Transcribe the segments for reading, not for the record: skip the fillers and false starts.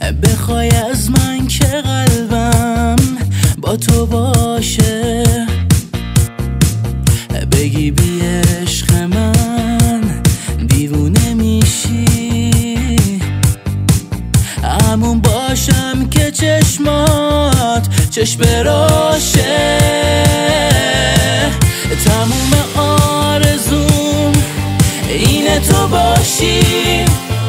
بخوای از من که قلبم با تو باشه، بگی بی عشق من دیوونه میشی، همون باشم که چشمات چشم راشه. تموم آرزوم اینه تو باشی،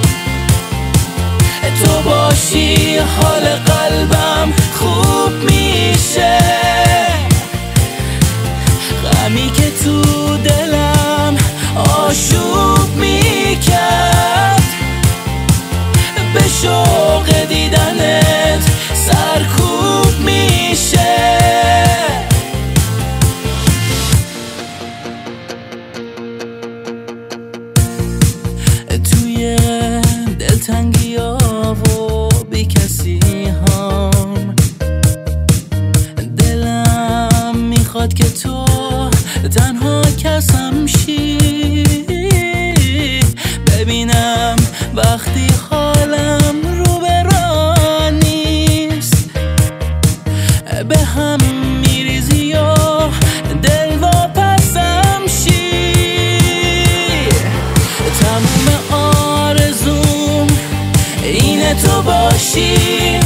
تو باشی حال قلبم خوب میشه، غمی که تو دلم آشوب میکرد، به شوق دیدنت سرکوب میشه. توی دلتنگی ها و بی کسی هم دلم میخواد که تو تنها کسم شی، ببینم وقتی حالم رو به راه نیست، به هم میریزی یا دل واپسم شی. تموم آرزوم اینه تو باشی،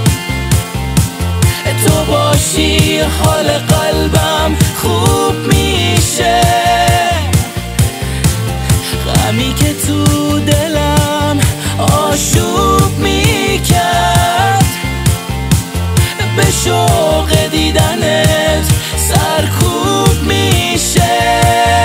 تو باشی حال قلبم خوب میشه، غمی که تو دلم آشوب میکرد، به شوق دیدنت سرکوب میشه.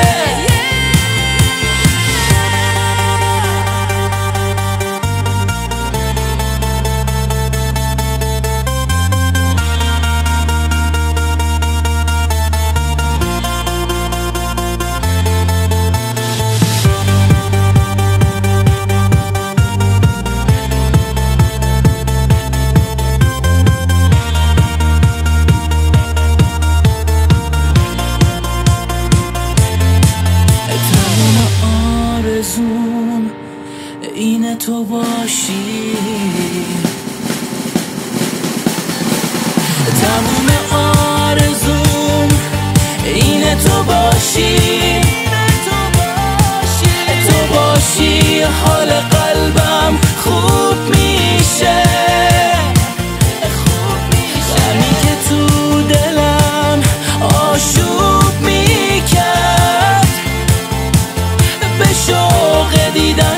اینه تو باشی، تموم آرزوم اینه تو باشی، تو باشی حال قلبم خوب میشه، غمی که تو دلم آشوب میکرد، به شوق دیدن